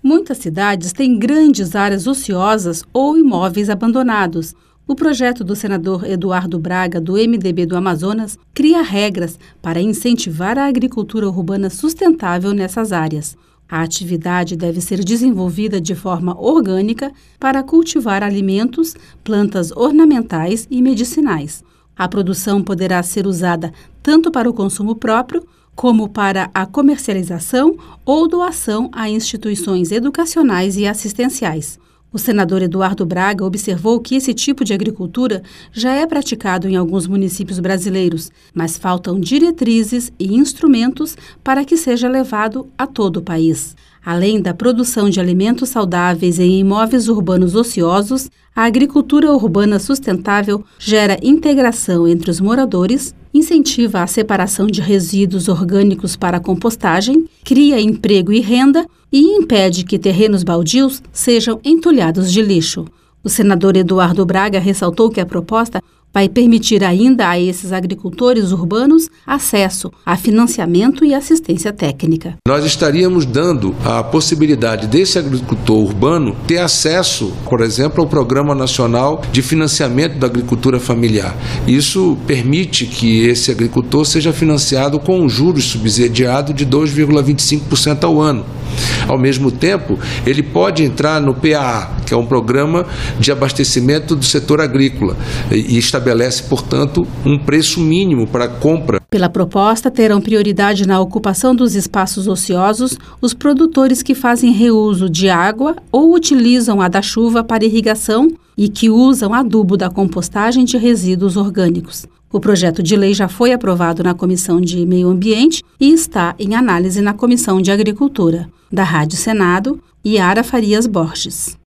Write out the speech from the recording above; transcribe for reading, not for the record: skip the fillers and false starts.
Muitas cidades têm grandes áreas ociosas ou imóveis abandonados. O projeto do senador Eduardo Braga, do MDB do Amazonas, cria regras para incentivar a agricultura urbana sustentável nessas áreas. A atividade deve ser desenvolvida de forma orgânica para cultivar alimentos, plantas ornamentais e medicinais. A produção poderá ser usada tanto para o consumo próprio, como para a comercialização ou doação a instituições educacionais e assistenciais. O senador Eduardo Braga observou que esse tipo de agricultura já é praticado em alguns municípios brasileiros, mas faltam diretrizes e instrumentos para que seja levado a todo o país. Além da produção de alimentos saudáveis em imóveis urbanos ociosos, a agricultura urbana sustentável gera integração entre os moradores, incentiva a separação de resíduos orgânicos para a compostagem, cria emprego e renda e impede que terrenos baldios sejam entulhados de lixo. O senador Eduardo Braga ressaltou que a proposta vai permitir ainda a esses agricultores urbanos acesso a financiamento e assistência técnica. Nós estaríamos dando a possibilidade desse agricultor urbano ter acesso, por exemplo, ao Programa Nacional de Financiamento da Agricultura Familiar. Isso permite que esse agricultor seja financiado com um juros subsidiado de 2,25% ao ano. Ao mesmo tempo, ele pode entrar no PAA, que é um programa de abastecimento do setor agrícola, e estabelece, portanto, um preço mínimo para a compra. Pela proposta, terão prioridade na ocupação dos espaços ociosos os produtores que fazem reuso de água ou utilizam a da chuva para irrigação e que usam adubo da compostagem de resíduos orgânicos. O projeto de lei já foi aprovado na Comissão de Meio Ambiente e está em análise na Comissão de Agricultura. Da Rádio Senado, Yara Farias Borges.